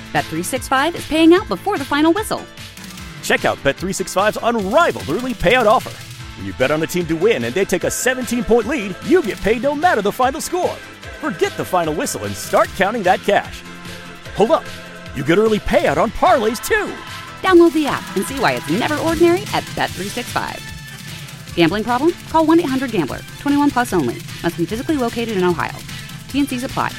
Bet365 is paying out before the final whistle. Check out Bet365's unrivaled early payout offer. When you bet on a team to win and they take a 17-point lead, you get paid no matter the final score. Forget the final whistle and start counting that cash. Hold up. You get early payout on parlays, too. Download the app and see why it's never ordinary at Bet365. Gambling problem? Call 1-800-GAMBLER. 21 plus only. Must be physically located in Ohio. T&Cs apply.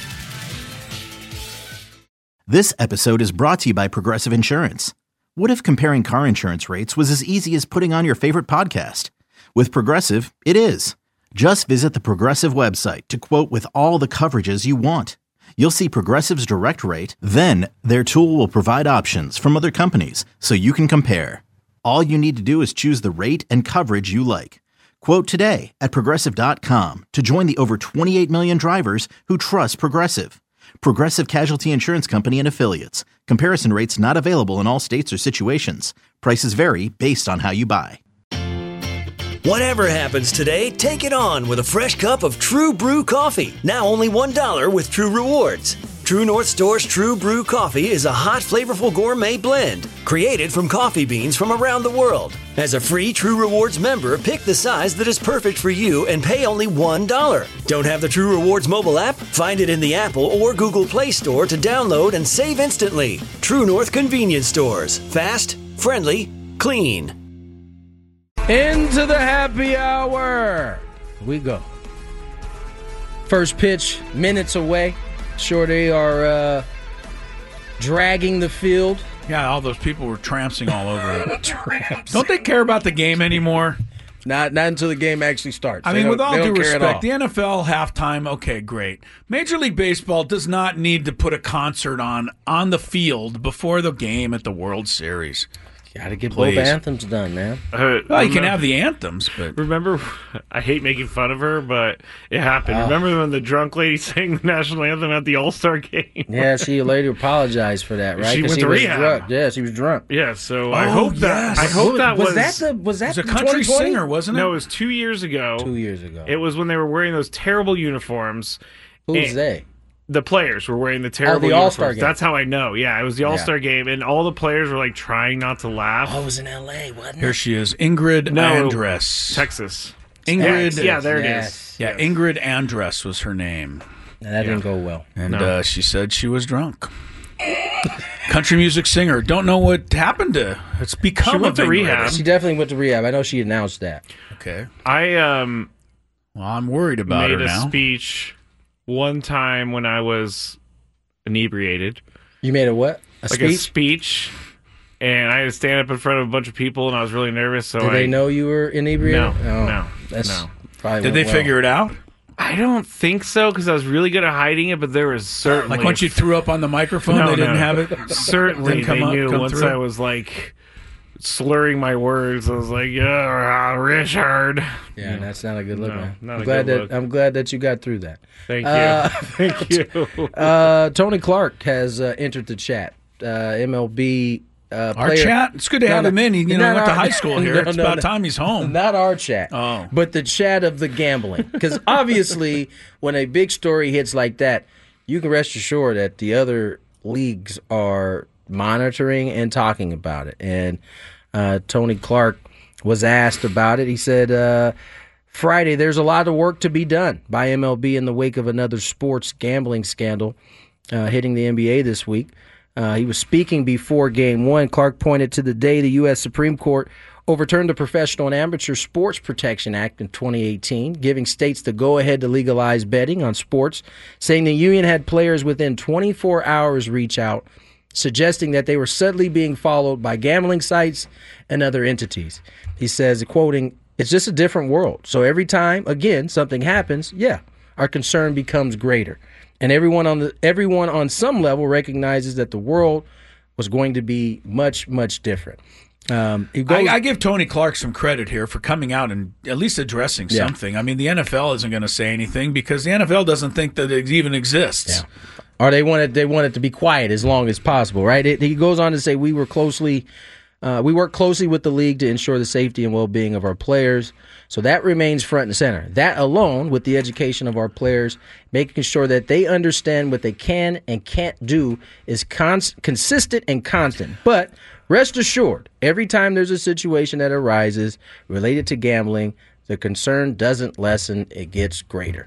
This episode is brought to you by Progressive Insurance. What if comparing car insurance rates was as easy as putting on your favorite podcast? With Progressive, it is. Just visit the Progressive website to quote with all the coverages you want. You'll see Progressive's direct rate, then their tool will provide options from other companies so you can compare. All you need to do is choose the rate and coverage you like. Quote today at Progressive.com to join the over 28 million drivers who trust Progressive. Progressive Casualty Insurance Company and Affiliates. Comparison rates not available in all states or situations. Prices vary based on how you buy. Whatever happens today, take it on with a fresh cup of True Brew coffee. Now only $1 with True Rewards. True North Store's True Brew coffee is a hot, flavorful gourmet blend created from coffee beans from around the world. As a free True Rewards member, pick the size that is perfect for you and pay only $1. Don't have the True Rewards mobile app? Find it in the Apple or Google Play Store to download and save instantly. True North Convenience Stores. Fast, friendly, clean. Into the happy hour we go. First pitch, minutes away. Sure, they are dragging the field. Yeah, all those people were trampsing all over it. Don't they care about the game anymore? Not until the game actually starts. I mean, with all due respect, the NFL halftime, okay, great. Major League Baseball does not need to put a concert on the field before the game at the World Series. Got to get both anthems done, man. Well, you can have the anthems, but... Remember, I hate making fun of her, but it happened. Remember when the drunk lady sang the national anthem at the All-Star game? Yeah, she later apologized for that, right? She went to rehab. Drunk. Yeah, she was drunk. Yeah, so I hope that... Yes. I hope that was... Was that a country singer, wasn't it? No, it was 2 years ago. 2 years ago. It was when they were wearing those terrible uniforms. Who's they? The players were wearing the terrible the All-Star uniforms. game. That's how I know. Yeah, it was the All-Star game, and all the players were like trying not to laugh. Oh, it was in L.A., wasn't it? Here she is, Ingrid Andress. Texas. Ingrid. Yeah, there it is. Yeah, Ingrid Andress was her name. Now, that didn't go well. And she said she was drunk. Country music singer. Don't know what happened to her. It's become She went to rehab. She definitely went to rehab. I know she announced that. Okay. Well, I'm worried about her now. Made a speech one time when I was inebriated. You made a what? A speech, and I had to stand up in front of a bunch of people, and I was really nervous. So Did they know you were inebriated? No. Probably Did they figure it out? I don't think so, because I was really good at hiding it, but there was certainly... Like once you threw up on the microphone, they didn't have it? Certainly they knew once through? I was like slurring my words. I was like, yeah, Richard. Yeah, that's not a good look, man. Look. I'm glad that you got through that. Thank you. Thank you. Tony Clark has entered the chat. MLB our player. chat? It's good to have him in. He went to high school here. It's about time he's home. Not our chat, but the chat of the gambling. Because obviously, when a big story hits like that, you can rest assured that the other leagues are monitoring and talking about it. And Tony Clark was asked about it. He said, Friday, there's a lot of work to be done by MLB in the wake of another sports gambling scandal hitting the NBA this week. He was speaking before Game 1. Clark pointed to the day the U.S. Supreme Court overturned the Professional and Amateur Sports Protection Act in 2018, giving states the go-ahead to legalize betting on sports, saying the union had players within 24 hours reach out, suggesting that they were subtly being followed by gambling sites and other entities. He says, quoting, "It's just a different world. So every time, again, something happens, our concern becomes greater. And everyone on some level recognizes that the world was going to be much, much different." I give Tony Clark some credit here for coming out and at least addressing something. I mean, the NFL isn't going to say anything because the NFL doesn't think that it even exists. Yeah. Or they want it to be quiet as long as possible, right? He goes on to say, "We were closely We work closely with the league to ensure the safety and well-being of our players, so that remains front and center. That alone, with the education of our players, making sure that they understand what they can and can't do, is consistent and constant. But rest assured, every time there's a situation that arises related to gambling, the concern doesn't lessen, it gets greater.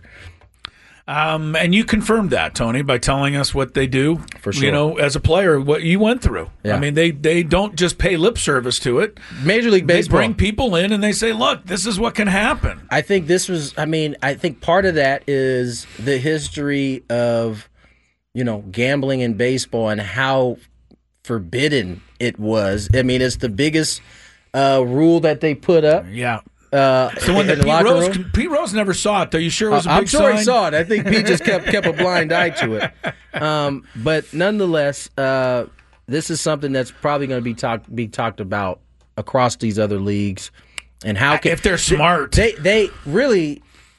And you confirmed that, Tony, by telling us what they do. For sure. As a player, what you went through. Yeah. I mean, they don't just pay lip service to it. Major League Baseball. They bring people in and they say, look, this is what can happen. I think I think part of that is the history of, gambling in baseball and how forbidden it was. I mean, it's the biggest rule that they put up. Yeah. So when Pete Rose never saw it, though, you sure it was a big sign? I'm sure he saw it. I think Pete just kept a blind eye to it. But nonetheless, this is something that's probably going to be talked about across these other leagues, and how if they're smart, they really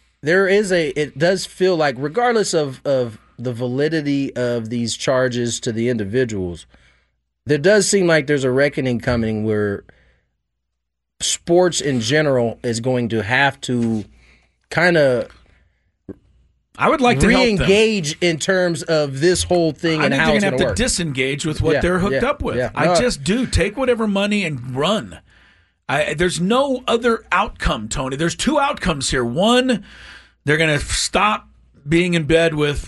it does feel like, regardless of the validity of these charges to the individuals, there does seem like there's a reckoning coming where sports in general is going to have to kind of, I would like to re-engage in terms of this whole thing and how it's going to work. I think they're going to have to disengage with what they're hooked up with. Yeah. I just do. Take whatever money and run. There's no other outcome, Tony. There's two outcomes here. One, they're going to stop being in bed with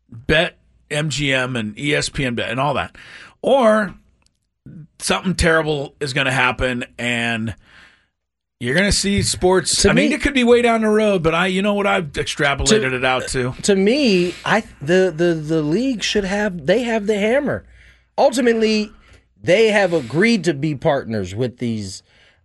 BetMGM and ESPN Bet and all that. Or something terrible is going to happen, and you're going to see sports. It could be way down the road, but you know what I've extrapolated it out to. To me, the league should have the hammer. Ultimately, they have agreed to be partners with these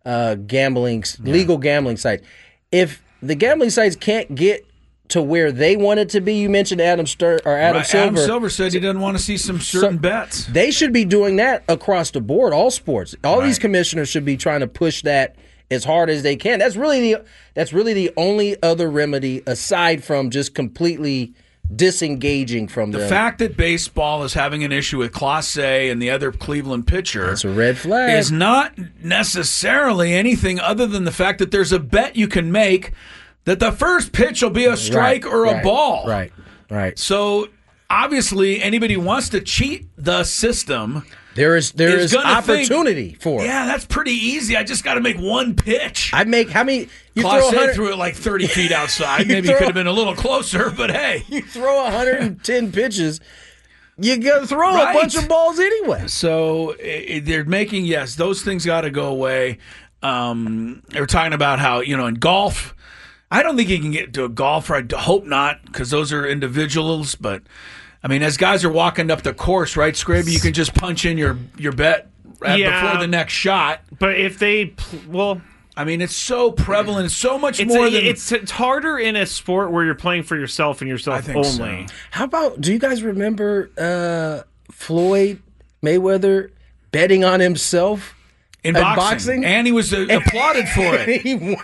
legal gambling sites. If the gambling sites can't get to where they want it to be, you mentioned Adam Silver. Adam Silver said he doesn't want to see some certain bets. They should be doing that across the board, all sports. All these commissioners should be trying to push that as hard as they can. That's really the only other remedy aside from just completely disengaging from the fact that baseball is having an issue with Clase and the other Cleveland pitcher. It's a red flag. Is not necessarily anything other than the fact that there's a bet you can make that the first pitch will be a strike or a ball. Right. So obviously, anybody who wants to cheat the system, there is opportunity for it. Yeah, that's pretty easy. I just got to make one pitch. How many? Clase threw it like 30 feet outside. Maybe it could have been a little closer, but hey, you throw 110 pitches. You got to throw a bunch of balls anyway. So they're making those things got to go away. They're talking about how in golf. I don't think you can get to a golfer. I hope not, because those are individuals. But, as guys are walking up the course, right, Scraby, you can just punch in your bet before the next shot. But if they it's so prevalent. It's so much more than... It's harder in a sport where you're playing for yourself and yourself only. So. How about, do you guys remember Floyd Mayweather betting on himself in boxing? And he was applauded for it.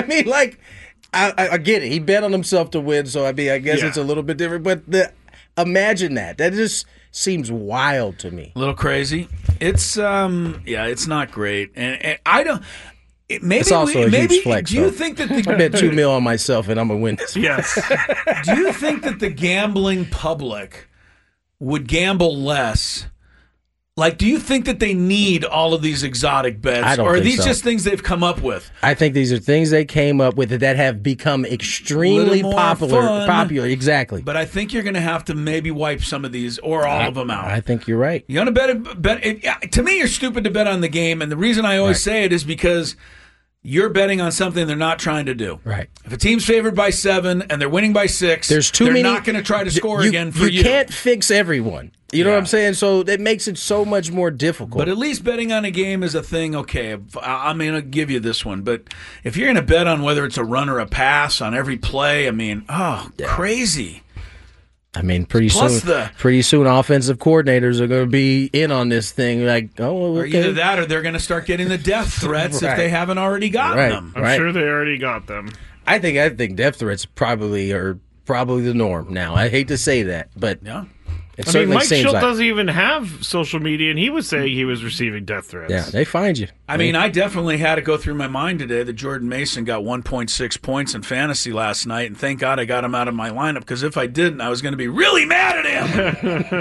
I get it. He bet on himself to win, so I guess it's a little bit different. But imagine that. That just seems wild to me. A little crazy. It's it's not great, and I don't. It's also a huge flex. Do you think that I bet $2 million on myself, and I'm gonna win this? Yes. Do you think that the gambling public would gamble less? Like, do you think that they need all of these exotic bets? I don't or are think these so. just things they've come up with? I think these are things they came up with that have become extremely popular. Exactly. But I think you're going to have to maybe wipe some of these or all of them out. I think you're right. You want to bet? To me, you're stupid to bet on the game. And the reason I always say it is because you're betting on something they're not trying to do. Right. If a team's favored by 7 and they're winning by 6, they're not going to try to score again for you. You can't fix everyone. You know what I'm saying? So it makes it so much more difficult. But at least betting on a game is a thing. Okay, I'm going to give you this one. But if you're going to bet on whether it's a run or a pass on every play, crazy. Pretty soon, offensive coordinators are going to be in on this thing. Like, or either that, or they're going to start getting the death threats if they haven't already gotten them. I'm sure they already got them. I think death threats probably are the norm now. I hate to say that, but It I mean, certainly Mike seems Schilt like. doesn't even have social media, and he was saying he was receiving death threats. Yeah, they find you. I mean, I definitely had to go through my mind today that Jordan Mason got 1.6 points in fantasy last night, and thank God I got him out of my lineup, because if I didn't, I was going to be really mad at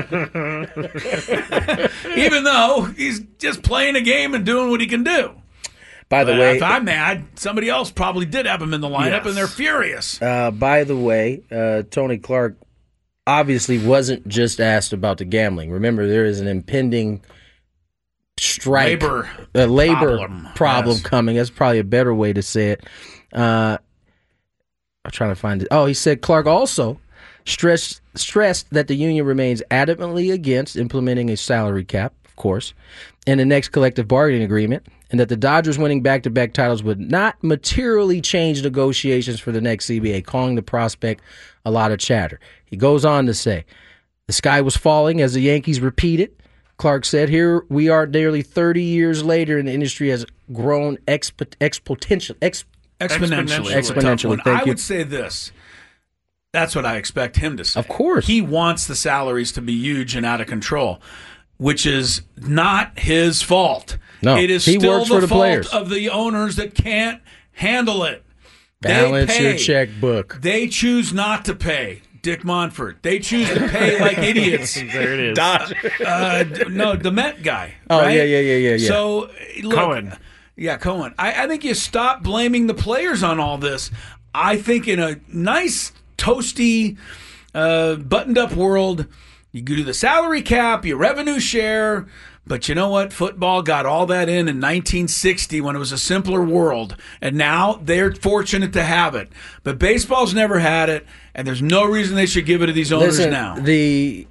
him. Even though he's just playing a game and doing what he can do. By the way, if I'm mad, somebody else probably did have him in the lineup, and they're furious. by the way, Tony Clark obviously wasn't just asked about the gambling. Remember, there is an impending strike, labor problem coming. That's probably a better way to say it. I'm trying to find it. Oh, he said Clark also stressed that the union remains adamantly against implementing a salary cap, of course, in the next collective bargaining agreement, and that the Dodgers winning back-to-back titles would not materially change negotiations for the next CBA, calling the prospect a lot of chatter. He goes on to say, the sky was falling as the Yankees repeated. Clark said, here we are nearly 30 years later, and the industry has grown exponentially. I would say this. That's what I expect him to say. Of course. He wants the salaries to be huge and out of control, which is not his fault. No, it is he still works for the fault players. of the owners that can't handle it. Balance your checkbook. They choose not to pay. Dick Monfort. They choose to pay like idiots. There it is. No, the Met guy. Oh, right? yeah. So, look, Cohen. Yeah, Cohen. I think you stop blaming the players on all this. I think in a nice, toasty, buttoned-up world, you do the salary cap, your revenue share. But you know what? Football got all that in 1960 when it was a simpler world. And now they're fortunate to have it. But baseball's never had it, and there's no reason they should give it to these owners now. The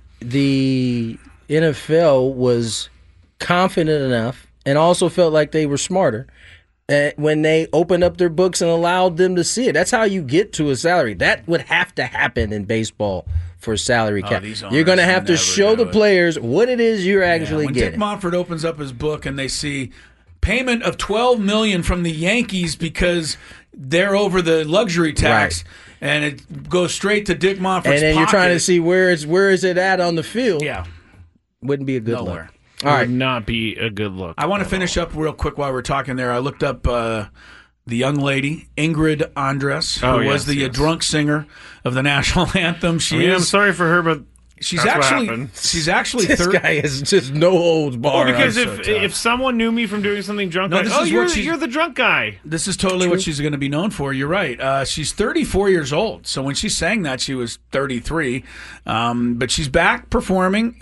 NFL was confident enough and also felt like they were smarter when they opened up their books and allowed them to see it. That's how you get to a salary. That would have to happen in baseball for a salary cap. You're going to have to show the players what it is you're actually when getting. Dick Monfort opens up his book and they see payment of $12 million from the Yankees because they're over the luxury tax, and it goes straight to Dick Monfort's and then pocket. You're trying to see where is it at on the field. Yeah, wouldn't be a good nowhere. look. All right, Would not be a good look. I want to finish up real quick while we're talking there. I looked up the young lady, Ingrid Andress, who was the drunk singer of the national anthem. I'm sorry for her, but she's that's actually this guy is just no holds barred. Well, because if someone knew me from doing something drunk, you're the drunk guy. This is totally what she's going to be known for. You're right. She's 34 years old. So when she sang that, she was 33. But she's back performing.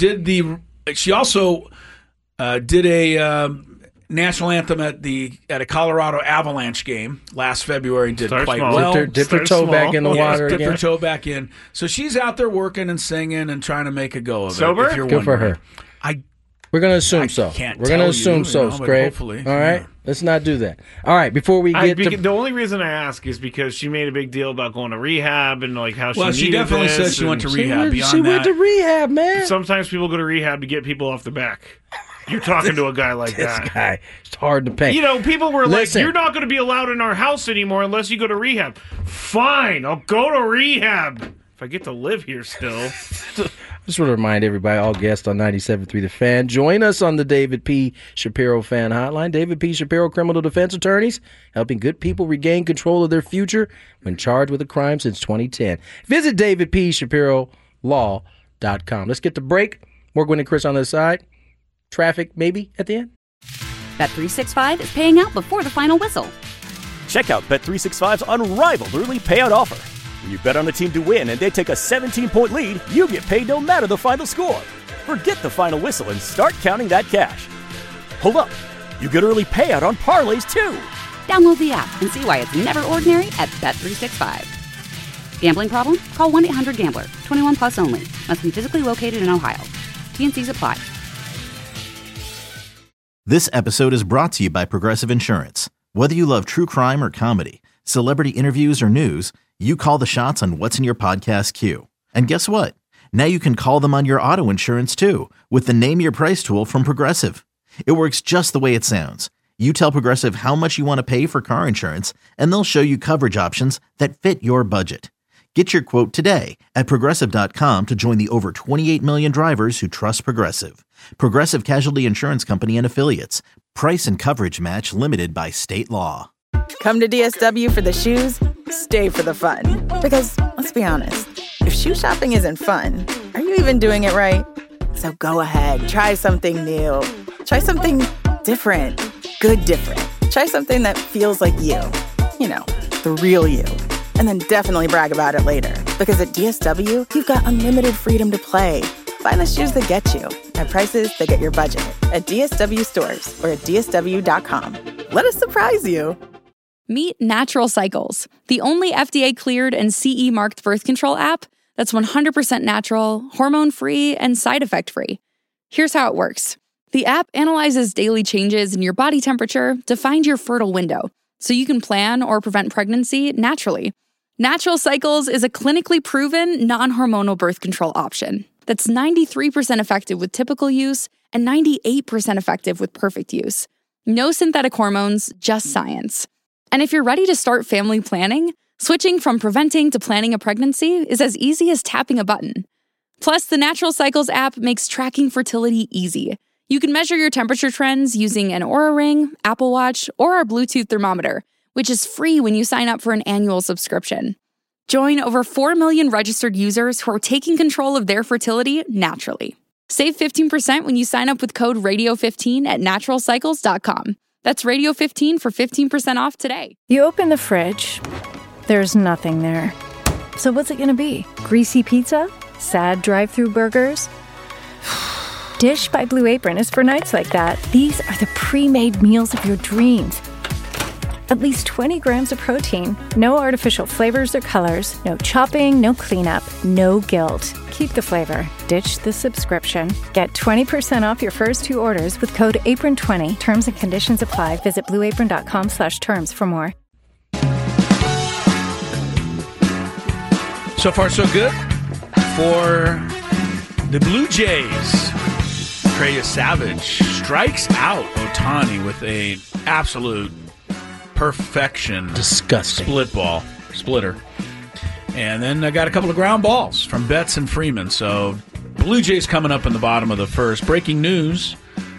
She also did a national anthem at a Colorado Avalanche game last February and did quite well. Dipped her toe back in the water again. Dipped her toe back in. So she's out there working and singing and trying to make a go of it. Sober? Good for her. We're going to assume so. We're going to assume so, Scrape. Hopefully. All right? Let's not do that. All right, before we get to... The only reason I ask is because she made a big deal about going to rehab and like how she definitely said she went to rehab. She went to rehab, man. Sometimes people go to rehab to get people off the back. You're talking to a guy like that. This guy, it's hard to pay. You know, people were like, you're not going to be allowed in our house anymore unless you go to rehab. Fine, I'll go to rehab if I get to live here still. Just want to remind everybody, all guests on 97.3 The Fan, join us on the David P. Shapiro Fan Hotline. David P. Shapiro criminal defense attorneys helping good people regain control of their future when charged with a crime since 2010. Visit davidpshapirolaw.com. Let's get the break. Morgan and Chris on the side. Traffic, maybe, at the end? Bet365 is paying out before the final whistle. Check out Bet365's unrivaled early payout offer. When you bet on a team to win and they take a 17-point lead, you get paid no matter the final score. Forget the final whistle and start counting that cash. Hold up. You get early payout on parlays, too. Download the app and see why it's never ordinary at Bet365. Gambling problem? Call 1-800-GAMBLER. 21 plus only. Must be physically located in Ohio. T&Cs apply. This episode is brought to you by Progressive Insurance. Whether you love true crime or comedy, celebrity interviews or news, you call the shots on what's in your podcast queue. And guess what? Now you can call them on your auto insurance too with the Name Your Price tool from Progressive. It works just the way it sounds. You tell Progressive how much you want to pay for car insurance, and they'll show you coverage options that fit your budget. Get your quote today at Progressive.com to join the over 28 million drivers who trust Progressive. Progressive Casualty Insurance Company and Affiliates. Price and coverage match limited by state law. Come to DSW for the shoes, stay for the fun. Because, let's be honest, if shoe shopping isn't fun, are you even doing it right? So go ahead, try something new. Try something different. Good different. Try something that feels like you. You know, the real you. And then definitely brag about it later. Because at DSW, you've got unlimited freedom to play. Find the shoes that get you at prices that get your budget at DSW stores or at DSW.com. Let us surprise you. Meet Natural Cycles, the only FDA-cleared and CE-marked birth control app that's 100% natural, hormone-free, and side effect-free. Here's how it works. The app analyzes daily changes in your body temperature to find your fertile window, so you can plan or prevent pregnancy naturally. Natural Cycles is a clinically proven, non-hormonal birth control option that's 93% effective with typical use and 98% effective with perfect use. No synthetic hormones, just science. And if you're ready to start family planning, switching from preventing to planning a pregnancy is as easy as tapping a button. Plus, the Natural Cycles app makes tracking fertility easy. You can measure your temperature trends using an Oura Ring, Apple Watch, or our Bluetooth thermometer, which is free when you sign up for an annual subscription. Join over 4 million registered users who are taking control of their fertility naturally. Save 15% when you sign up with code RADIO15 at naturalcycles.com. That's Radio15 for 15% off today. You open the fridge, there's nothing there. So what's it going to be? Greasy pizza? Sad drive-thru burgers? Dish by Blue Apron is for nights like that. These are the pre-made meals of your dreams. At least 20 grams of protein, no artificial flavors or colors, no chopping, no cleanup, no guilt. Keep the flavor. Ditch the subscription. Get 20% off your first 2 orders with code APRON20. Terms and conditions apply. Visit blueapron.com/terms for more. So far, so good for the Blue Jays. Trey Savage strikes out Ohtani with a absolute perfection. Disgusting. Splitter. And then I got a couple of ground balls from Betts and Freeman. So Blue Jays coming up in the bottom of the first. Breaking news.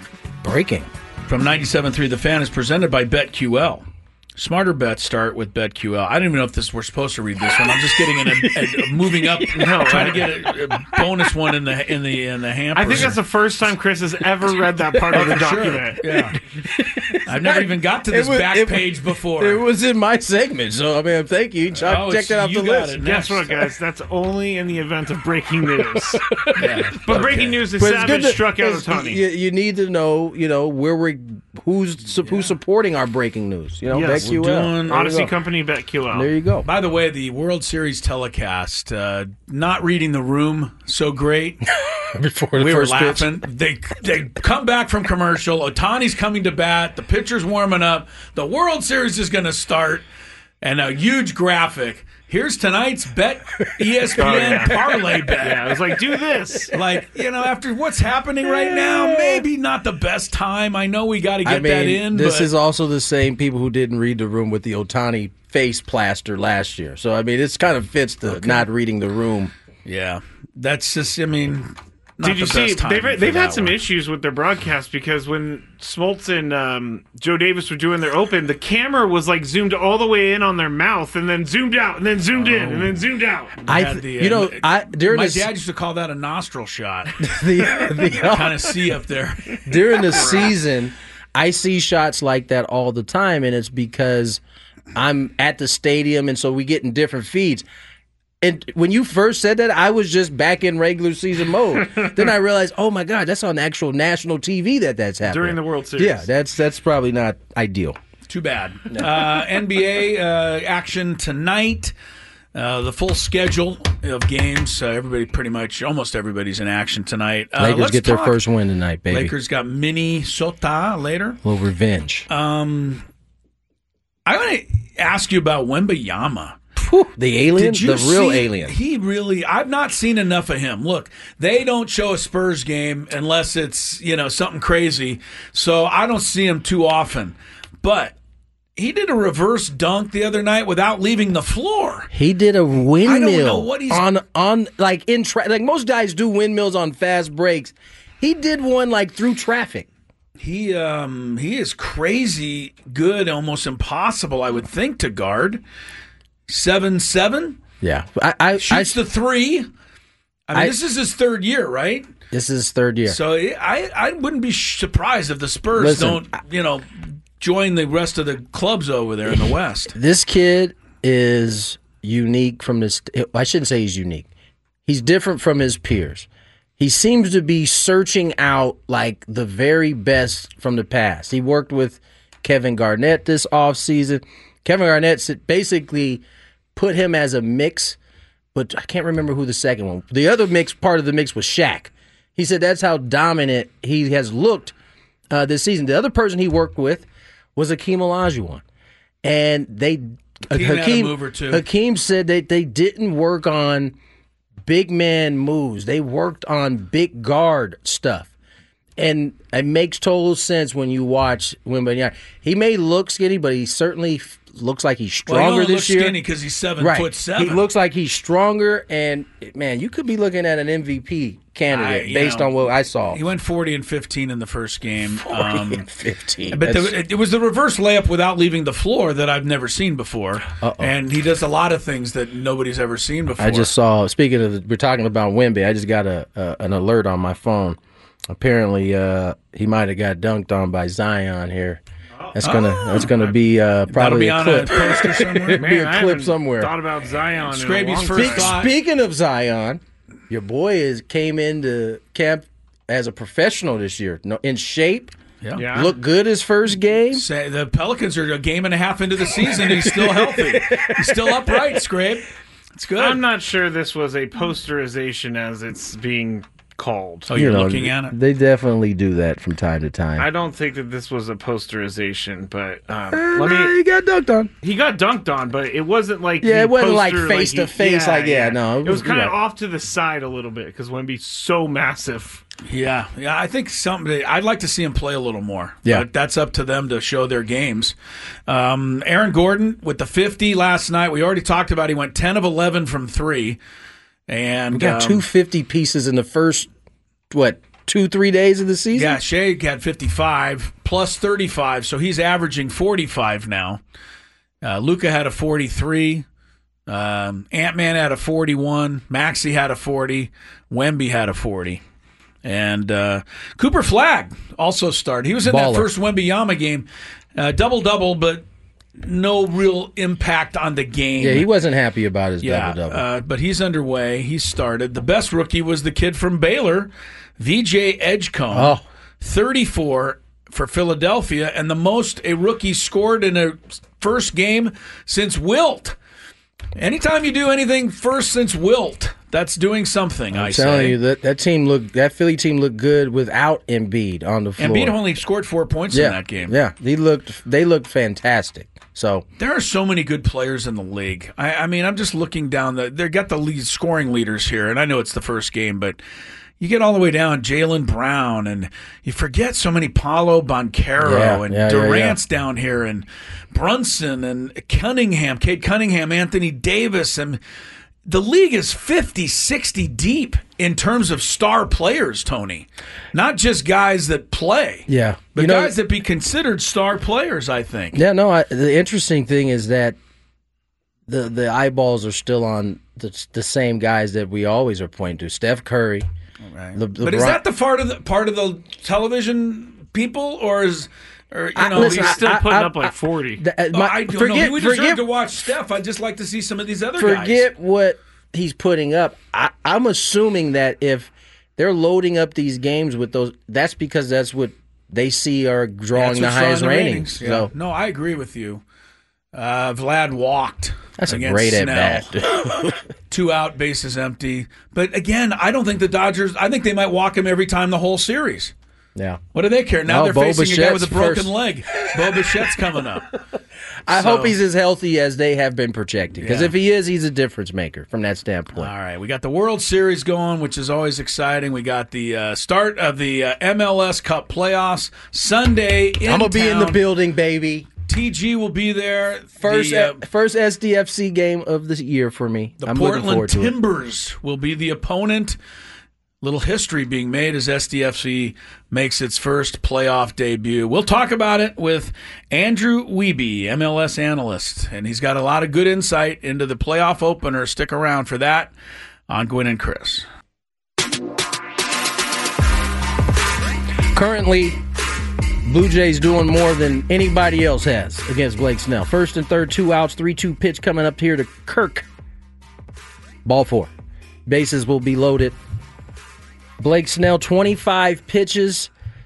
From 97.3 The Fan is presented by BetQL. Smarter bets start with BetQL. I don't even know if we're supposed to read this one. I'm just getting a moving up, trying to get a bonus one in the hamper. I think that's the first time Chris has ever read that part of the document. Sure. Yeah, I've never even got to this back page before. It was in my segment, so I mean, thank you. Check it off the list. Guess what, guys? That's only in the event of breaking news. But breaking news is Savage struck out Ohtani. You need to know, where who's supporting our breaking news. Yes. BetQL. Odyssey Company, BetQL. There you go. By the way, the World Series telecast, not reading the room so great. Before we were laughing. They come back from commercial. Ohtani's coming to bat. The pitcher's warming up. The World Series is going to start. And a huge graphic. Here's tonight's bet ESPN parlay bet. Yeah, I was like, do this. After what's happening right now, maybe not the best time. I know we got to get that in. This is also the same people who didn't read the room with the Ohtani face plaster last year. So, it's kind of fits the not reading the room. Yeah. That's just, Did you see? They've had some issues with their broadcast because when Smoltz and Joe Davis were doing their open, the camera was zoomed all the way in on their mouth and then zoomed out and then zoomed in and then zoomed out. My dad used to call that a nostril shot. Kind of see up there. During the season, I see shots like that all the time, and it's because I'm at the stadium, and so we get in different feeds. And when you first said that, I was just back in regular season mode. Then I realized, oh my God, that's on actual national TV that's happening. During the World Series. Yeah, that's probably not ideal. Too bad. NBA action tonight. The full schedule of games. Almost everybody's in action tonight. Lakers get their first win tonight, baby. Lakers got Minnesota later. A little revenge. I want to ask you about Wembanyama. The alien? The real alien. I've not seen enough of him. Look, they don't show a Spurs game unless it's, something crazy. So I don't see him too often. But He did a reverse dunk the other night without leaving the floor. He did a windmill. I don't know what he's on like like most guys do windmills on fast breaks. He did one like through traffic. He is crazy good, almost impossible, I would think, to guard. 7'7". Yeah, shoots the three. I mean, this is his third year, right? This is his third year. So I wouldn't be surprised if the Spurs don't, join the rest of the clubs over there in the West. This kid is unique from this. I shouldn't say he's unique. He's different from his peers. He seems to be searching out like the very best from the past. He worked with Kevin Garnett this offseason. Kevin Garnett basically put him as a mix, but I can't remember who the second one. The other part of the mix was Shaq. He said that's how dominant he has looked this season. The other person he worked with was Hakeem Olajuwon. And Hakeem said that they didn't work on big man moves. They worked on big guard stuff. And it makes total sense when you watch Wembanyama. He may look skinny, but he certainly looks like he's stronger this year. He skinny because he's 7'7". He looks like he's stronger, and man, you could be looking at an MVP candidate based on what I saw. He went 40 and 15 in the first game. 40 and 15. But it was the reverse layup without leaving the floor that I've never seen before. And he does a lot of things that nobody's ever seen before. I just saw, speaking of, we're talking about Wemby, I just got an alert on my phone. Apparently, he might have got dunked on by Zion here. That's gonna be probably be on a poster somewhere. Be a clip somewhere. Thought about Zion. Scraby's first thought. Speaking of Zion, your boy came into camp as a professional this year. In shape. Yeah. Looked good his first game. The Pelicans are a game and a half into the season. And he's still healthy. He's still upright, Scrape. It's good. I'm not sure this was a posterization as it's being called. So you're looking at it? They definitely do that from time to time. I don't think that this was a posterization, but he got dunked on. He got dunked on, but it wasn't like it wasn't like face to face. No, it was kind of off to the side a little bit because Wemby's so massive. Yeah. I think I'd like to see him play a little more. Yeah, but that's up to them to show their games. Aaron Gordon with the 50 last night. We already talked about. He went 10 of 11 from 3. And we got 250 pieces in the first 2-3 days of the season. Yeah, Shea had 55 plus 35, so he's averaging 45 now. Luka had a 43. Ant-Man had a 41. Maxey had a 40. Wemby had a 40. And Cooper Flagg also started. He was in that first Wembanyama game, double-double, but no real impact on the game. Yeah, he wasn't happy about his double-double. But he's underway. He started. The best rookie was the kid from Baylor, VJ Edgecombe, 34 for Philadelphia, and the most a rookie scored in a first game since Wilt. Anytime you do anything first since Wilt, that's doing something, I'm telling you, that Philly team looked good without Embiid on the floor. Embiid only scored 4 points in that game. Yeah, they looked fantastic. So there are so many good players in the league. I mean, I'm just looking down they got the lead scoring leaders here, and I know it's the first game, but you get all the way down, Jaylen Brown, and you forget so many Paolo Banchero and Durant's down here, and Brunson and Cunningham, Cade Cunningham, Anthony Davis, and the league is 50, 60 deep in terms of star players, Tony. Not just guys that play. Yeah. But guys that be considered star players, I think. Yeah, no, the interesting thing is that the eyeballs are still on the same guys that we always are pointing to. Steph Curry. Right. But is that the part of the television people, or is... he's still putting up like 40. I don't know. We deserve to watch Steph. I'd just like to see some of these other guys. Forget what he's putting up. I'm assuming that if they're loading up these games with those, that's because that's what they see are drawing the highest ratings. Yeah. So. No, I agree with you. Vlad walked. That's a great at-bat. 2 out, bases empty. But again, I don't think the Dodgers, I think they might walk him every time the whole series. Yeah. What do they care? Now they're facing a guy with a broken leg. Bo Bichette's coming up. I hope he's as healthy as they have been projecting. Because if he is, he's a difference maker from that standpoint. All right. We got the World Series going, which is always exciting. We got the start of the MLS Cup playoffs Sunday in I'm going to be in the building, baby. TG will be there. First SDFC game of the year for me. The I'm looking Portland forward to it. Timbers will be the opponent. Little history being made as SDFC makes its first playoff debut. We'll talk about it with Andrew Wiebe, MLS analyst, and he's got a lot of good insight into the playoff opener. Stick around for that on Gwynn and Chris. Currently, Blue Jays doing more than anybody else has against Blake Snell. First and third, 2 outs, 3-2 pitch coming up here to Kirk. Ball 4. Bases will be loaded. Blake Snell, 25 pitches,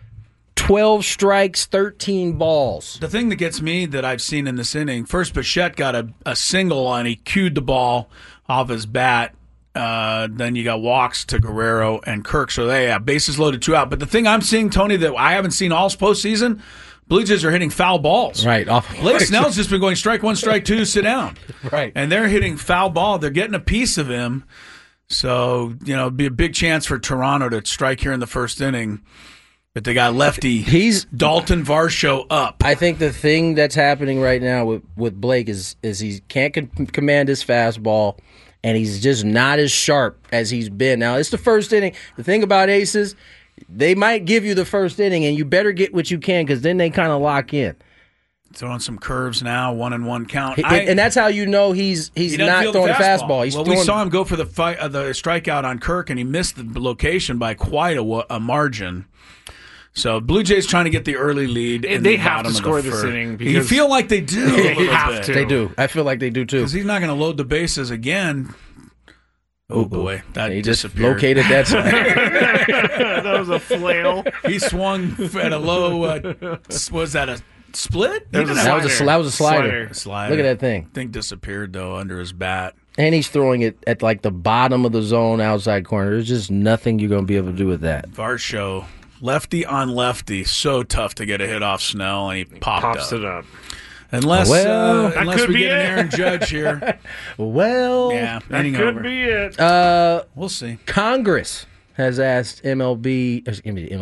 12 strikes, 13 balls. The thing that gets me that I've seen in this inning, first Bichette got a single and he cued the ball off his bat. Then you got walks to Guerrero and Kirk. So they have bases loaded, 2 out. But the thing I'm seeing, Tony, that I haven't seen all postseason, Blue Jays are hitting foul balls. Right. Blake Snell's just been going strike 1, strike 2, sit down. Right. And they're hitting foul ball. They're getting a piece of him. So, it'd be a big chance for Toronto to strike here in the first inning. But they got lefty Dalton Varsho up. I think the thing that's happening right now with Blake is he can't command his fastball, and he's just not as sharp as he's been. Now, it's the first inning. The thing about aces, they might give you the first inning, and you better get what you can because then they kind of lock in. Throwing some curves now, 1-1 count. And that's how you know he's not throwing a fastball. We saw him go for the strikeout on Kirk, and he missed the location by quite a margin. So Blue Jays trying to get the early lead. They have to score this inning. Because you feel like they do. They have to. They do. I feel like they do too. Because he's not going to load the bases again. Oh boy, that he disappeared. Just located that side. That was a flail. He swung at a low. Was that a split? That was a slider. Look at that thing. Thing disappeared though under his bat. And he's throwing it at like the bottom of the zone, outside corner. There's just nothing you're going to be able to do with that. Varsho, lefty on lefty, so tough to get a hit off Snell, and he pops it up. Unless we get an Aaron Judge here. Yeah, that could over. Be it. We'll see. Congress has asked NBA's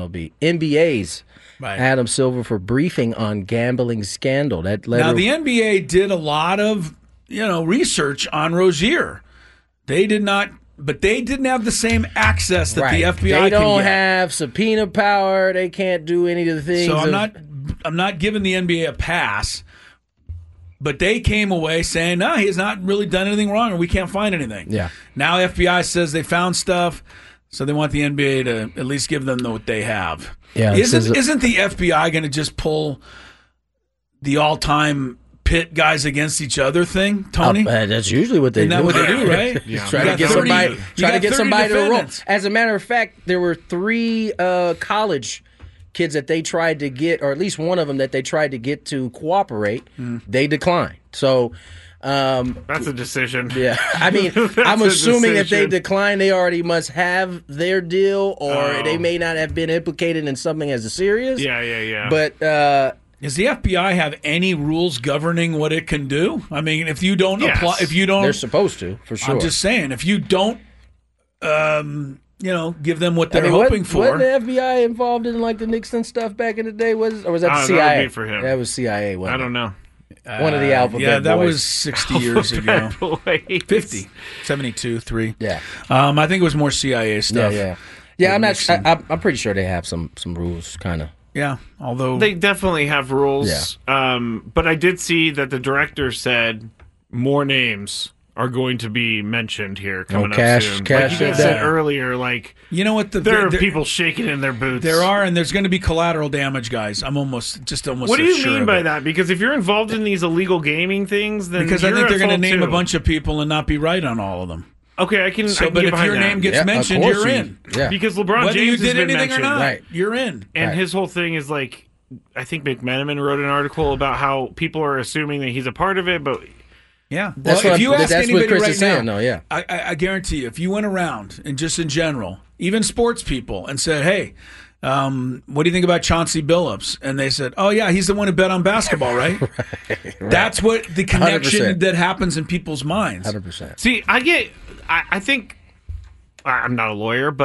Right. Adam Silver for briefing on gambling scandal. That letter. Now the NBA did a lot of research on Rozier. They did not, but they didn't have the same access that the FBI can get. They don't have subpoena power. They can't do any of the things. So I'm not giving the NBA a pass. But they came away saying, no, he has not really done anything wrong, or we can't find anything. Yeah. Now FBI says they found stuff, so they want the NBA to at least give them what they have. Yeah. Isn't the FBI going to just pull the all-time pit guys against each other thing, Tony? That's usually what they do. Isn't that what they do, right? Yeah. Try to get somebody to roll. As a matter of fact, there were 3 college kids that they tried to get, or at least one of them that they tried to get to cooperate. They declined. So that's a decision. Yeah, I mean, I'm assuming if they decline, they already must have their deal, or they may not have been implicated in something as serious. Yeah. But does the FBI have any rules governing what it can do? I mean, if you don't apply, if you don't, they're supposed to, for sure. I'm just saying, if you don't, give them what they're hoping for. Wasn't the FBI involved in like the Nixon stuff back in the day? Or was that the CIA? That would be for him. That was CIA. I don't know. One of the alphabet Yeah, that boys. was 60 years ago. 50, 72, 3. Yeah. I think it was more CIA stuff. Yeah, I'm pretty sure they have some rules, kind of. Yeah, although they definitely have rules. Yeah. But I did see that the director said more names are going to be mentioned here coming up soon. Like you guys said earlier, you know what? There are people shaking in their boots. There are, and there's going to be collateral damage, guys. I'm almost. What do you mean by that? Because if you're involved in these illegal gaming things, then because I think they're going to name a bunch of people and not be right on all of them. Okay, I can. But if your name gets mentioned, you're in. Yeah. Because LeBron whether James you did has been anything mentioned, or not, right. You're in. And his whole thing is I think McMenamin wrote an article about how people are assuming that he's a part of it, but. Yeah. That's if you ask anybody Chris right is saying, now, though, yeah. I guarantee you, if you went around and just in general, even sports people, and said, hey, what do you think about Chauncey Billups? And they said, oh, yeah, he's the one who bet on basketball, right? Right. That's what the connection 100%. that happens in people's minds. 100%. See, I think, I'm not a lawyer, but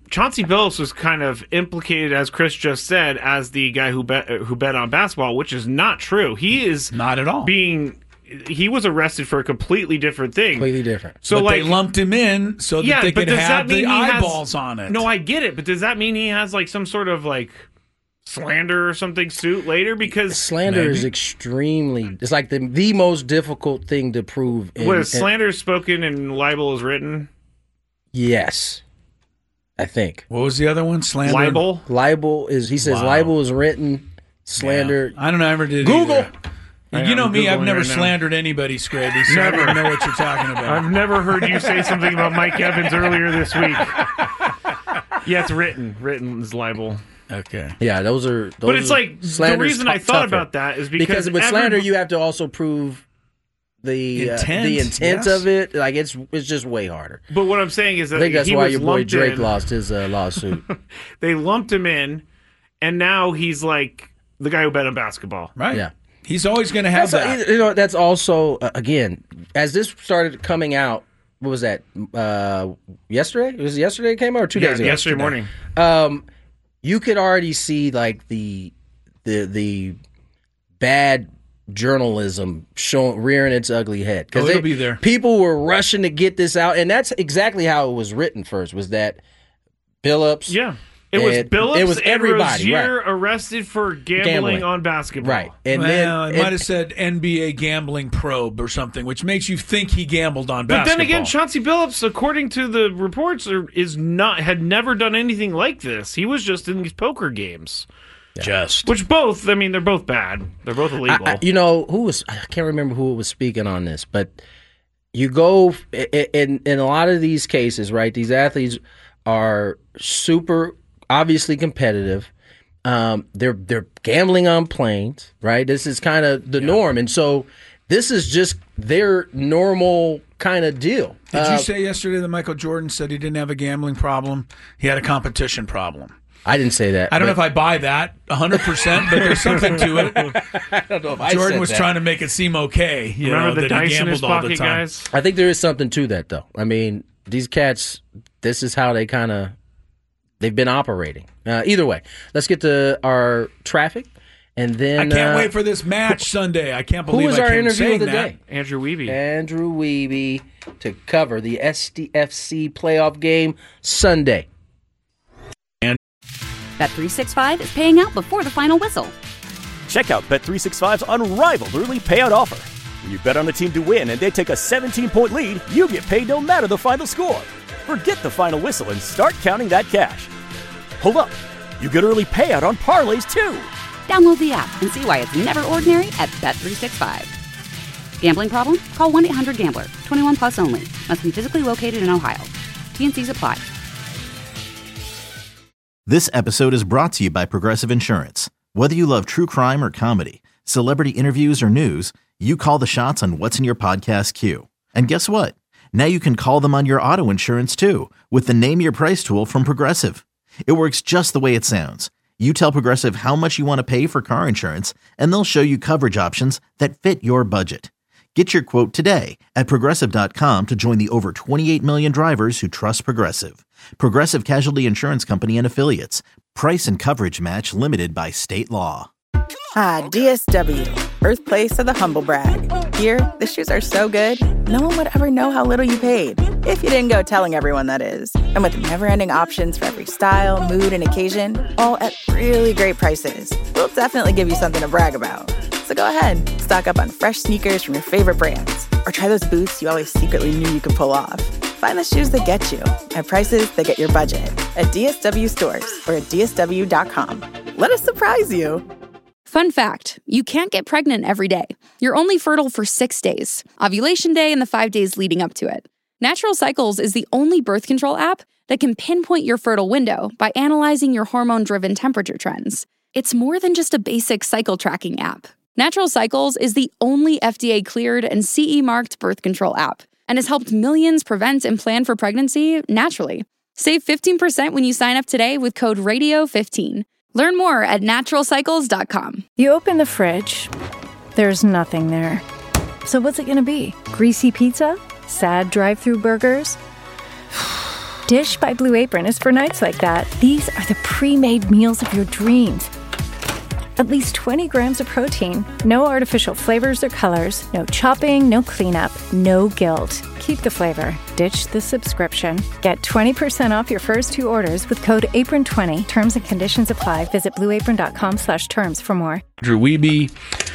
Chauncey Billups was kind of implicated, as Chris just said, as the guy who bet on basketball, which is not true. He is not at all. He was arrested for a completely different thing. Completely different. So but they lumped him in so that they could have the eyeballs on it. No, I get it, but does that mean he has like some sort of like slander or something suit later? Because slander is extremely. It's like the most difficult thing to prove. Slander is spoken and libel is written? Yes. I think. What was the other one? Slander? Libel is, he says libel is written, slander. Yeah. I don't know, I never did Google. You know me, I've never slandered anybody, Scraby, so I don't know what you're talking about. I've never heard you say something about Mike Evans earlier this week. Yeah, it's written. Written is libel. Okay. Yeah, those are. But it's like, the reason I thought about that is because with slander, you have to also prove the intent of it. Like it's just way harder. But what I'm saying is that I think that's why your boy Drake lost his lawsuit. They lumped him in, and now he's like the guy who bet on basketball. Right. Yeah. He's always going to have that. That's also again, as this started coming out. What was that? Yesterday? Was it yesterday it came out or 2 days ago? Yesterday morning. You could already see like the bad journalism rearing its ugly head because it'll be there. People were rushing to get this out, and that's exactly how it was written first. Was that Billups? Yeah, it was Billups. It was everybody. Rozier arrested for gambling on basketball. Right, and it might have said NBA gambling probe or something, which makes you think he gambled on basketball. But then again, Chauncey Billups, according to the reports, had never done anything like this. He was just in these poker games. Yeah. Which both, I mean, they're both bad. They're both illegal. I can't remember who was speaking on this, but you go in a lot of these cases, right? These athletes are super obviously competitive. They're gambling on planes, right? This is kind of the norm, and so this is just their normal kind of deal. Did you say yesterday that Michael Jordan said he didn't have a gambling problem? He had a competition problem. I didn't say that. I don't know if I buy that 100%, but there's something to it. I don't know if Jordan was trying to make it seem okay. Remember the dice in his pocket, all the time. guys? I think there is something to that, though. I mean, these cats, this is how they've been operating. Either way, let's get to our traffic. And then I can't wait for this match Sunday. I can't believe who was our interview of the that. day? Andrew Wiebe. Andrew Wiebe to cover the SDFC playoff game Sunday. Bet365 is paying out before the final whistle. Check out Bet365's unrivaled early payout offer. When you bet on a team to win and they take a 17-point lead, you get paid no matter the final score. Forget the final whistle and start counting that cash. Hold up. You get early payout on parlays, too. Download the app and see why it's never ordinary at Bet365. Gambling problem? Call 1-800-GAMBLER. 21 plus only. Must be physically located in Ohio. T&Cs apply. This episode is brought to you by Progressive Insurance. Whether you love true crime or comedy, celebrity interviews or news, you call the shots on what's in your podcast queue. And guess what? Now you can call them on your auto insurance too with the Name Your Price tool from Progressive. It works just the way it sounds. You tell Progressive how much you want to pay for car insurance, and they'll show you coverage options that fit your budget. Get your quote today at Progressive.com to join the over 28 million drivers who trust Progressive. Progressive Casualty Insurance Company and Affiliates. Price and coverage match limited by state law. DSW, birthplace of the humble brag. Here, the shoes are so good, no one would ever know how little you paid. If you didn't go telling everyone, that is. And with never-ending options for every style, mood, and occasion, all at really great prices, we'll definitely give you something to brag about. So go ahead, stock up on fresh sneakers from your favorite brands, or try those boots you always secretly knew you could pull off. Find the shoes that get you at prices that get your budget at DSW stores or at DSW.com. Let us surprise you. Fun fact, you can't get pregnant every day. You're only fertile for 6 days, ovulation day and the 5 days leading up to it. Natural Cycles is the only birth control app that can pinpoint your fertile window by analyzing your hormone-driven temperature trends. It's more than just a basic cycle tracking app. Natural Cycles is the only FDA-cleared and CE-marked birth control app and has helped millions prevent and plan for pregnancy naturally. Save 15% when you sign up today with code RADIO15. Learn more at naturalcycles.com. You open the fridge, there's nothing there. So what's it going to be? Greasy pizza? Sad drive-through burgers? Dish by Blue Apron is for nights like that. These are the pre-made meals of your dreams. At least 20 grams of protein, no artificial flavors or colors, no chopping, no cleanup, no guilt. Keep the flavor, ditch the subscription. Get 20% off your first 2 orders with code APRON20. Terms and conditions apply. Visit blueapron.com/terms for more. Andrew Wiebe,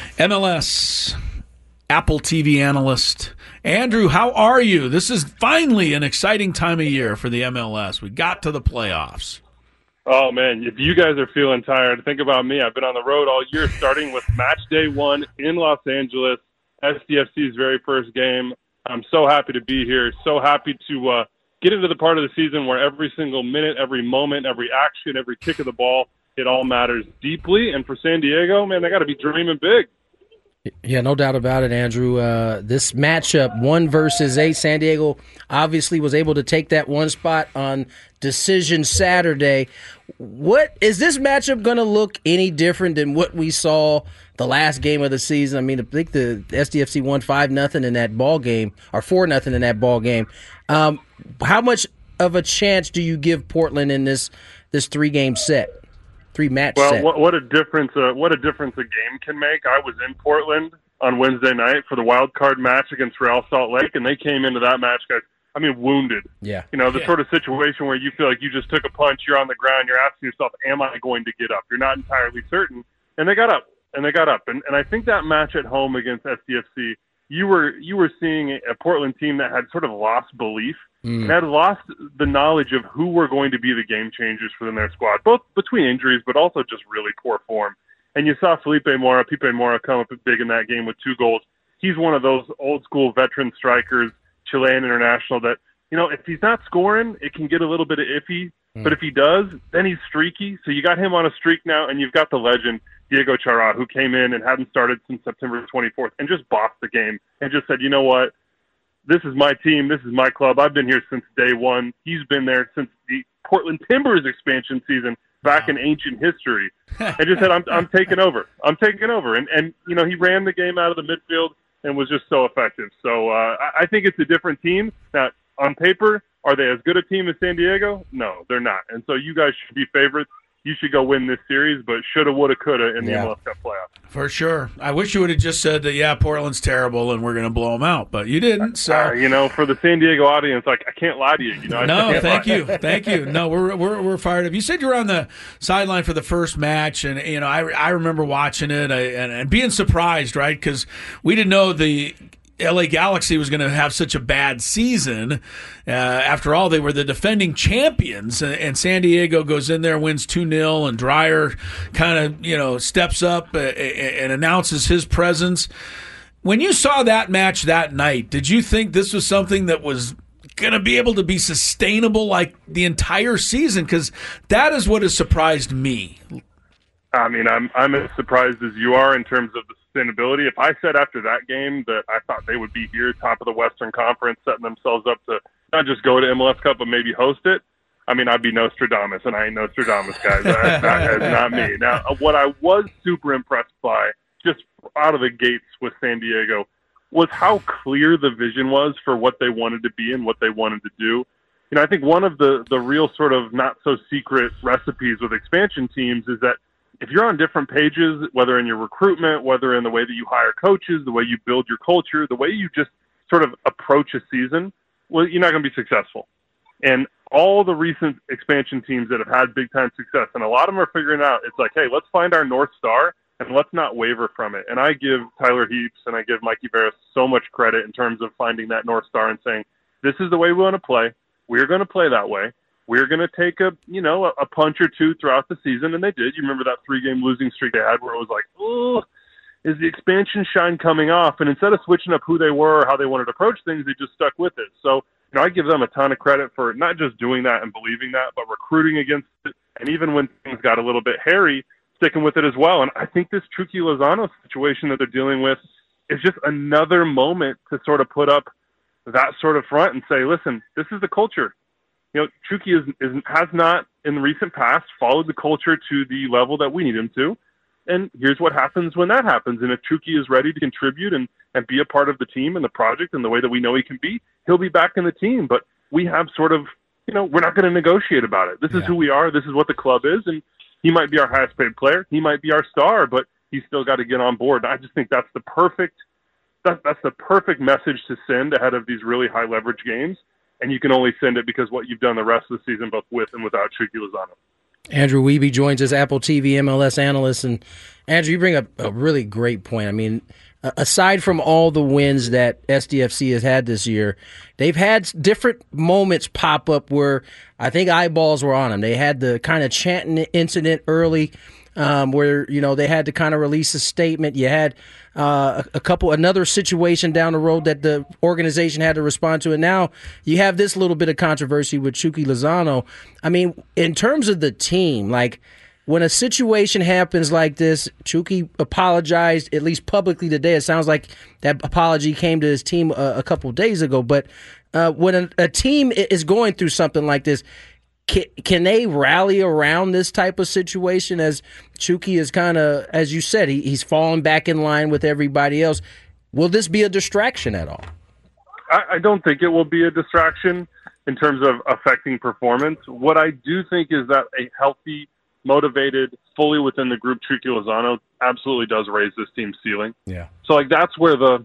MLS, Apple TV analyst. Andrew, how are you? This is finally an exciting time of year for the MLS. We got to the playoffs. Oh, man, if you guys are feeling tired, think about me. I've been on the road all year, starting with match day 1 in Los Angeles, SDFC's very first game. I'm so happy to be here, so happy to get into the part of the season where every single minute, every moment, every action, every kick of the ball, it all matters deeply. And for San Diego, man, they got to be dreaming big. Yeah, no doubt about it, Andrew. This matchup, 1 versus 8, San Diego obviously was able to take that one spot on Decision Saturday. What is this matchup going to look any different than what we saw the last game of the season? I mean, I think the SDFC won 5-0 in that ball game, or 4-0 in that ball game. How much of a chance do you give Portland in this 3-game set? 3-match set. Well, what a difference a game can make. I was in Portland on Wednesday night for the wild card match against Real Salt Lake, and they came into that match, guys, wounded. Yeah. The sort of situation where you feel like you just took a punch, you're on the ground, you're asking yourself, am I going to get up? You're not entirely certain. And they got up. And I think that match at home against SDFC, you were seeing a Portland team that had sort of lost belief and had lost the knowledge of who were going to be the game changers for their squad, both between injuries but also just really poor form. And you saw Pipe Mora come up big in that game with 2 goals. He's one of those old-school veteran strikers, Chilean international, that, if he's not scoring, it can get a little bit iffy. But if he does, then he's streaky. So you got him on a streak now, and you've got the legend, Diego Chará, who came in and hadn't started since September 24th and just bossed the game and just said, you know what? This is my team. This is my club. I've been here since day 1. He's been there since the Portland Timbers expansion season back in ancient history. And just said, I'm taking over. I'm taking over. And he ran the game out of the midfield and was just so effective. So I think it's a different team. Now, on paper, are they as good a team as San Diego? No, they're not. And so you guys should be favorites. You should go win this series, but shoulda, woulda, coulda in the MLS Cup playoffs. For sure. I wish you would have just said that, Portland's terrible and we're going to blow them out, but you didn't. So for the San Diego audience, I can't lie to you. No, thank you. No, we're fired up. You said you were on the sideline for the first match, and I remember watching it and being surprised, right? Because we didn't know the LA Galaxy was going to have such a bad season. After all, they were the defending champions, and San Diego goes in there, wins 2-0, and Dreyer kind of, steps up and announces his presence. When you saw that match that night, did you think this was something that was going to be able to be sustainable like the entire season? Because that is what has surprised me. I mean, I'm as surprised as you are in terms of the sustainability. If I said after that game that I thought they would be here, top of the Western Conference, setting themselves up to not just go to MLS Cup, but maybe host it, I mean, I'd be Nostradamus, and I ain't Nostradamus, guys. That is not me. Now, what I was super impressed by, just out of the gates with San Diego, was how clear the vision was for what they wanted to be and what they wanted to do. I think one of the real sort of not-so-secret recipes with expansion teams is that if you're on different pages, whether in your recruitment, whether in the way that you hire coaches, the way you build your culture, the way you just sort of approach a season, well, you're not going to be successful. And all the recent expansion teams that have had big-time success, and a lot of them are figuring out, it's like, hey, let's find our North Star, and let's not waver from it. And I give Tyler Heaps and I give Mikey Barris so much credit in terms of finding that North Star and saying, this is the way we want to play. We're going to play that way. We're going to take a punch or two throughout the season, and they did. You remember that 3-game losing streak they had where it was like, oh, is the expansion shine coming off? And instead of switching up who they were or how they wanted to approach things, they just stuck with it. So, I give them a ton of credit for not just doing that and believing that, but recruiting against it. And even when things got a little bit hairy, sticking with it as well. And I think this Chucky Lozano situation that they're dealing with is just another moment to sort of put up that sort of front and say, listen, this is the culture. Chucky has not, in the recent past, followed the culture to the level that we need him to. And here's what happens when that happens. And if Chucky is ready to contribute and be a part of the team and the project and the way that we know he can be, he'll be back in the team. But we have sort of we're not going to negotiate about it. This is who we are. This is what the club is. And he might be our highest paid player. He might be our star, but he's still got to get on board. I just think that's the perfect message to send ahead of these really high leverage games. And you can only send it because what you've done the rest of the season, both with and without Chucky Lozano. Andrew Wiebe joins us, Apple TV MLS analyst. And Andrew, you bring up a really great point. I mean, aside from all the wins that SDFC has had this year, they've had different moments pop up where I think eyeballs were on them. They had the kind of chanting incident early where, they had to kind of release a statement. You had another situation down the road that the organization had to respond to. And now you have this little bit of controversy with Chucky Lozano. I mean, in terms of the team, like, when a situation happens like this, Chucky apologized, at least publicly today. It sounds like that apology came to his team a couple of days ago. But when a team is going through something like this, can they rally around this type of situation as Chucky is kind of, as you said, he's fallen back in line with everybody else? Will this be a distraction at all? I don't think it will be a distraction in terms of affecting performance. What I do think is that a healthy, motivated, fully within the group Chucky Lozano absolutely does raise this team's ceiling. Yeah. So that's where the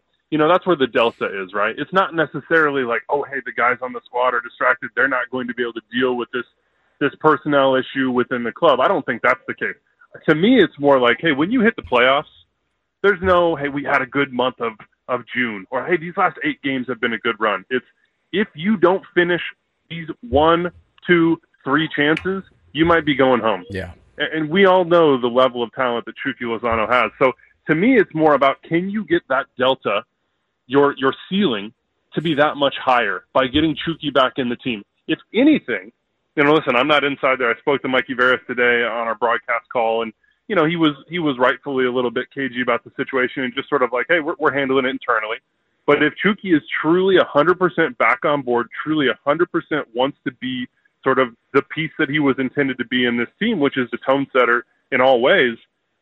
delta is, right? It's not necessarily like, oh, hey, the guys on the squad are distracted. They're not going to be able to deal with this personnel issue within the club. I don't think that's the case. To me, it's more like, hey, when you hit the playoffs, there's no, hey, we had a good month of June, or hey, these last 8 games have been a good run. It's if you don't finish these 1, 2, 3 chances, you might be going home. Yeah. And we all know the level of talent that Chucky Lozano has. So to me, it's more about, can you get that delta, your ceiling, to be that much higher by getting Chucky back in the team? If anything, listen, I'm not inside there. I spoke to Mikey Veras today on our broadcast call, and he was rightfully a little bit cagey about the situation and just sort of like, hey, we're handling it internally. But if Chucky is truly 100% back on board, truly 100% wants to be sort of the piece that he was intended to be in this team, which is the tone setter in all ways,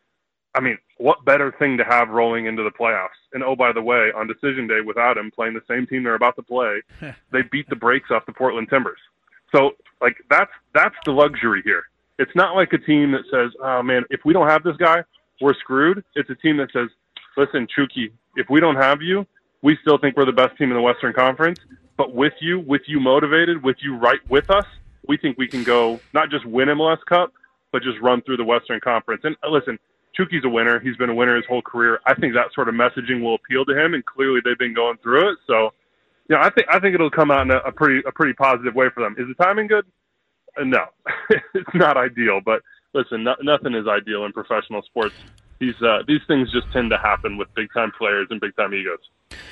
I mean, what better thing to have rolling into the playoffs? And oh, by the way, on decision day, without him playing the same team they're about to play, they beat the brakes off the Portland Timbers. So, like, that's the luxury here. It's not like a team that says, oh, man, if we don't have this guy, we're screwed. It's a team that says, listen, Chucky, if we don't have you, we still think we're the best team in the Western Conference. But with you motivated, with you right with us, we think we can go not just win MLS Cup, but just run through the Western Conference. And listen, Chucky's a winner. He's been a winner his whole career. I think that sort of messaging will appeal to him, and clearly they've been going through it. So, I think it'll come out in a pretty positive way for them. Is the timing good? No, it's not ideal. But listen, nothing is ideal in professional sports. These things just tend to happen with big time players and big time egos.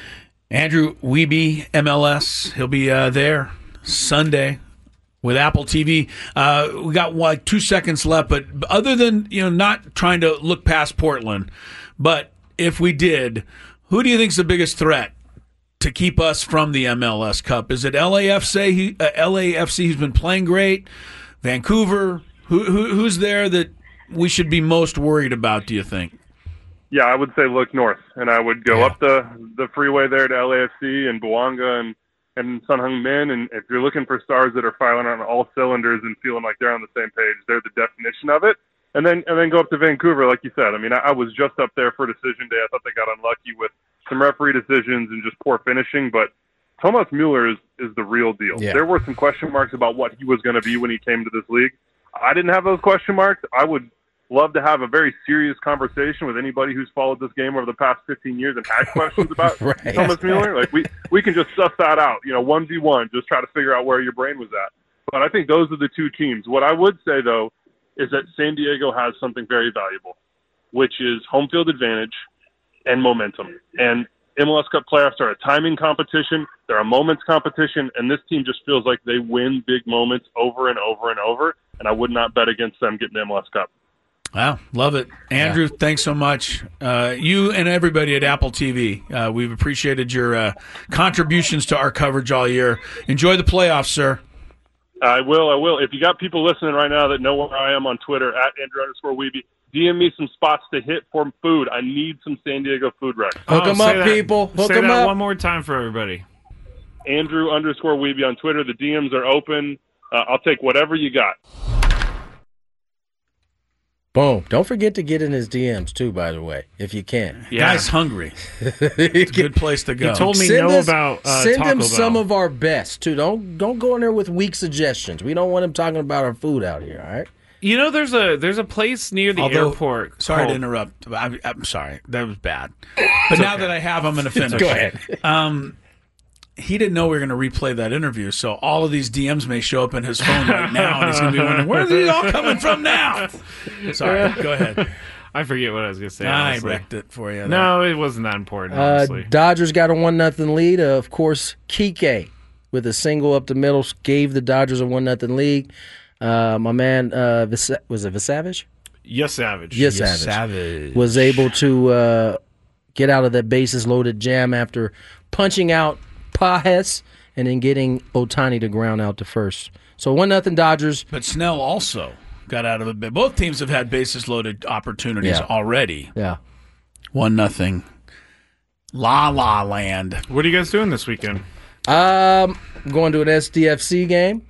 Andrew Wiebe, MLS. He'll be there Sunday with Apple TV. We got like 2 seconds left, but other than not trying to look past Portland, but if we did, who do you think's the biggest threat to keep us from the MLS Cup? Is it LAFC? LAFC who's been playing great. Vancouver. Who's there that we should be most worried about? Do you think? Yeah, I would say look north, and I would go up the freeway there to LAFC and Bouanga and Sun Heung-min, and if you're looking for stars that are firing on all cylinders and feeling like they're on the same page, they're the definition of it. And then go up to Vancouver, like you said. I mean, I was just up there for decision day. I thought they got unlucky with some referee decisions and just poor finishing, but Thomas Mueller is the real deal. Yeah. There were some question marks about what he was going to be when he came to this league. I didn't have those question marks. I would love to have a very serious conversation with anybody who's followed this game over the past 15 years and had questions about right. Thomas Mueller. Like we can just suss that out, 1v1, just try to figure out where your brain was at. But I think those are the two teams. What I would say, though, is that San Diego has something very valuable, which is home field advantage and momentum. And MLS Cup playoffs are a timing competition. They're a moments competition, and this team just feels like they win big moments over and over and over, and I would not bet against them getting the MLS Cup. Wow, love it. Andrew, thanks so much. You and everybody at Apple TV, we've appreciated your contributions to our coverage all year. Enjoy the playoffs, sir. I will. If you got people listening right now that know where I am on Twitter, at Andrew_Wiebe, DM me some spots to hit for food. I need some San Diego food wrecks. Hook them up, people. Hook them up. One more time for everybody. Andrew_Wiebe on Twitter. The DMs are open. I'll take whatever you got. Boom. Don't forget to get in his DMs, too, by the way, if you can. Yeah. Guy's hungry. It's a good place to go. He told me about Send Taco him Bell. some of our best, too. Don't go in there with weak suggestions. We don't want him talking about our food out here, all right? You know, there's a place near the airport. Sorry to interrupt. I'm sorry. That was bad. But now that I have, I'm going to finish. Go ahead. He didn't know we were going to replay that interview, so all of these DMs may show up in his phone right now, and he's going to be wondering, where are these all coming from now? Sorry, go ahead. I forget what I was going to say. I honestly. wrecked it for you. No, it wasn't that important, honestly. Dodgers got a 1-0 lead. Of course, Kike, with a single up the middle, gave the Dodgers a 1-0 lead. My man, was it Visavage? Yes, Savage. Yes, Savage. Was able to get out of that bases-loaded jam after punching out Pages and then getting Ohtani to ground out to first. So 1-0 Dodgers. But Snell also got out of a bit. Both teams have had bases-loaded opportunities already. Yeah. 1-0. La Land. What are you guys doing this weekend? I'm going to an SDFC game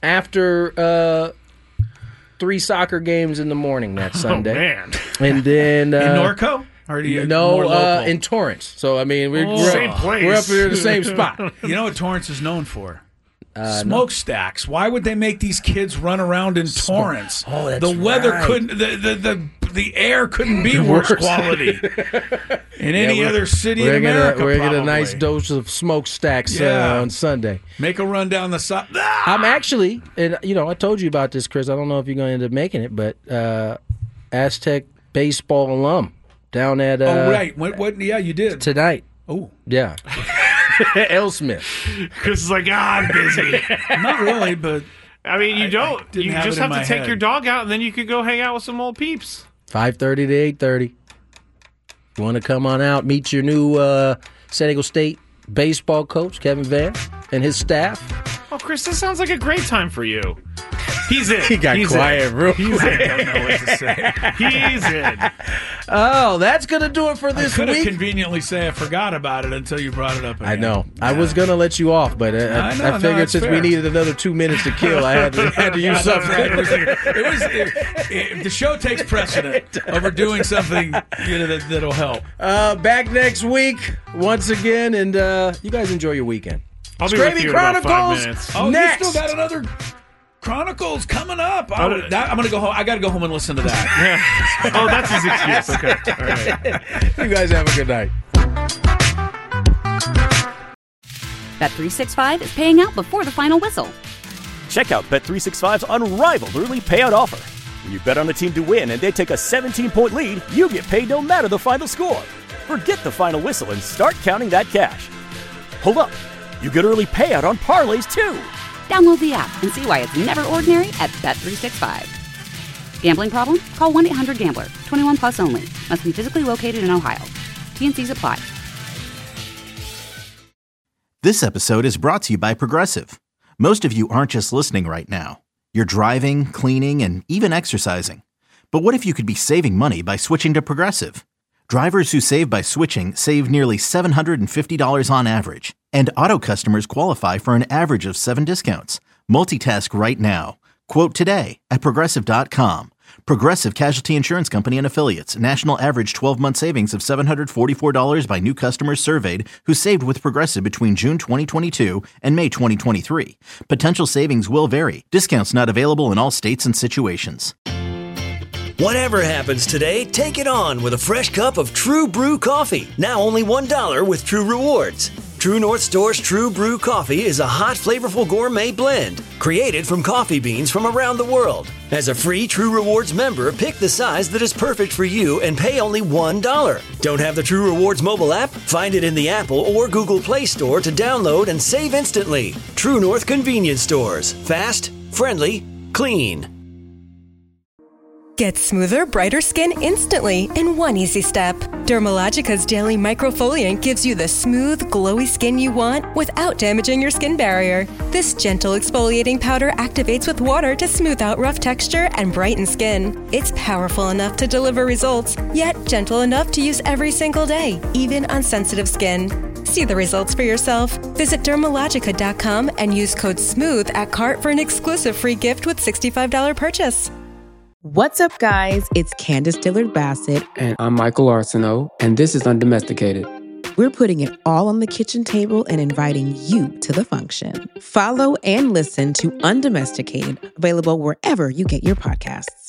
after 3 soccer games in the morning that Sunday. Oh, man. And then in Norco? Or do you no, more local? In Torrance. So, I mean, we're same place. We're up here in the same spot. You know what Torrance is known for? Smokestacks. Why would they make these kids run around in Torrance? Oh, that's the weather right. couldn't. The air couldn't be worse quality in any other city in America. We're gonna get a probably. nice dose of smokestacks on Sunday. Make a run down the side. I'm actually, and I told you about this, Chris. I don't know if you're going to end up making it, but Aztec baseball alum down at. Right. What? Yeah, you did tonight. Oh, yeah. L. Smith. Chris is like, I'm busy. Not really, but I mean, you don't. You just have to take head. your dog out, and then you could go hang out with some old peeps. 5:30 to 8:30. You want to come on out, meet your new San Diego State baseball coach, Kevin Van, and his staff. Oh, Chris, this sounds like a great time for you. He's in. He got quiet real quick. I don't know what to say. He's in. Oh, that's going to do it for this I could week. have conveniently say I forgot about it until you brought it up again. I know. I was going to let you off, but I figured since we needed another 2 minutes to kill, I had to use something. The show takes precedent over doing something that'll help. Back next week once again, and you guys enjoy your weekend. I'll be with you in about 5 minutes. Oh, next. you still got another Chronicles coming up. I'm going to go home. I got to go home and listen to that. Yeah. Oh, that's his excuse. Okay. All right. You guys have a good night. Bet365 is paying out before the final whistle. Check out Bet365's unrivaled early payout offer. When you bet on a team to win and they take a 17-point lead, you get paid no matter the final score. Forget the final whistle and start counting that cash. Hold up. You get early payout on parlays, too. Download the app and see why it's never ordinary at Bet365. Gambling problem? Call 1-800-GAMBLER. 21 plus only. Must be physically located in Ohio. T&Cs apply. This episode is brought to you by Progressive. Most of you aren't just listening right now. You're driving, cleaning, and even exercising. But what if you could be saving money by switching to Progressive? Drivers who save by switching save nearly $750 on average. And auto customers qualify for an average of 7 discounts. Multitask right now. Quote today at Progressive.com. Progressive Casualty Insurance Company and Affiliates. National average 12-month savings of $744 by new customers surveyed who saved with Progressive between June 2022 and May 2023. Potential savings will vary. Discounts not available in all states and situations. Whatever happens today, take it on with a fresh cup of True Brew coffee. Now only $1 with True Rewards. True North Store's True Brew coffee is a hot, flavorful gourmet blend created from coffee beans from around the world. As a free True Rewards member, pick the size that is perfect for you and pay only $1. Don't have the True Rewards mobile app? Find it in the Apple or Google Play Store to download and save instantly. True North Convenience Stores. Fast, friendly, clean. Get smoother, brighter skin instantly in one easy step. Dermalogica's daily microfoliant gives you the smooth, glowy skin you want without damaging your skin barrier. This gentle exfoliating powder activates with water to smooth out rough texture and brighten skin. It's powerful enough to deliver results, yet gentle enough to use every single day, even on sensitive skin. See the results for yourself. Visit Dermalogica.com and use code SMOOTH at cart for an exclusive free gift with $65 purchase. What's up, guys? It's Candace Dillard-Bassett. And I'm Michael Arsenault, and this is Undomesticated. We're putting it all on the kitchen table and inviting you to the function. Follow and listen to Undomesticated, available wherever you get your podcasts.